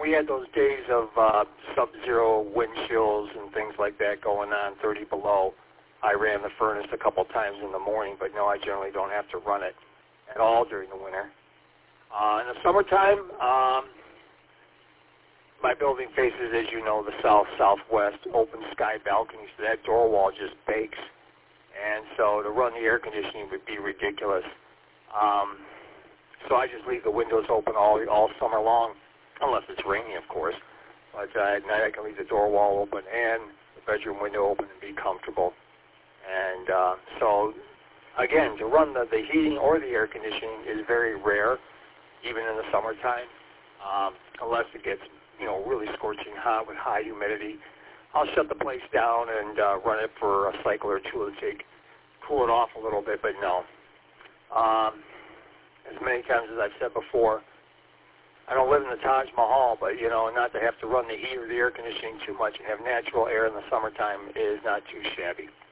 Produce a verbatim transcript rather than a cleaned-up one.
we had those days of uh, sub-zero wind chills and things like that going on, thirty below, I ran the furnace a couple times in the morning, but no, I generally don't have to run it at all during the winter. Uh, in the summertime, um, my building faces, as you know, the south-southwest, open sky balconies, so that door wall just bakes. And so to run the air conditioning would be ridiculous. Um, so I just leave the windows open all all summer long, unless it's rainy, of course. But uh, at night I can leave the door wall open and the bedroom window open and be comfortable. And uh, so, again, to run the, the heating or the air conditioning is very rare, even in the summertime, um, unless it gets, you know, really scorching hot with high humidity. I'll shut the place down and uh, run it for a cycle or two to take, cool it off a little bit, but no. Um, as many times as I've said before, I don't live in the Taj Mahal, but, you know, not to have to run the heat or the air conditioning too much and have natural air in the summertime is not too shabby.